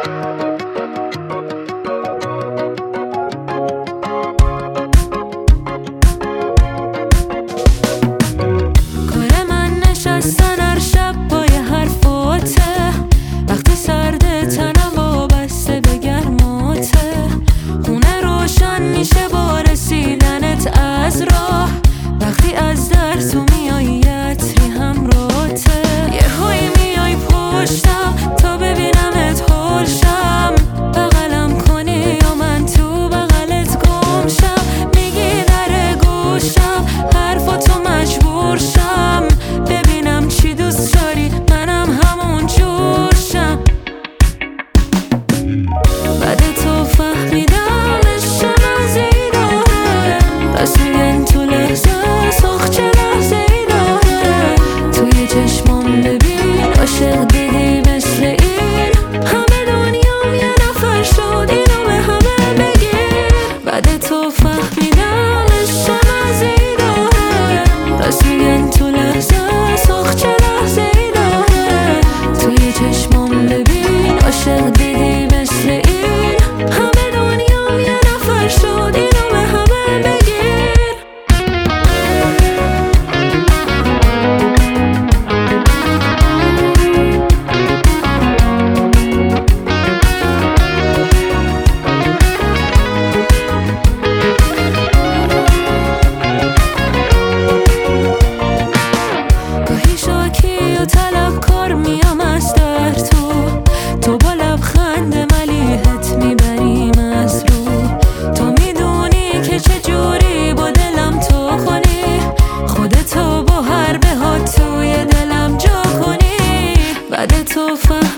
کار من نشستن هر شب پای حرفاته، وقتی سرده تنم وابسته به گرماته. خونه روشن میشه با رسیدنت از راه، وقتی از در تو میای عطری همراهته. یهویی میای پشتم تا ببینمت هولشم، بغلم کنی یا من تو بغلت گم شم. میگی در گوشم حرفاتو مجبور شم، ببینم چی دوست داری منم همون جورشم. بعد تو فهمیدم عشق مزیداره، راست میگن تو لحظه ساخت چه لحظه ای داره. توی چشمام ببین عاشق دیدی مثل این، همه دنیام یه نفر شد اینو به همه بگیر. بعد تو فهمیدم عشق مزیداره، راست میگن تو لحظه ساخت چه لحظه ای داره. توی چشمام ببین عاشق دیدی مثل این، همه دنیام یه نفر شد اینو به همه بگیر. گاهی شاکی و طلبکار میام از در تو با لبخند ملیحت میبریم از رو. تو میدونی که چجوری با دلم تو کنی، خودتو با هر بهات توی دلم جا کنی. بعد تو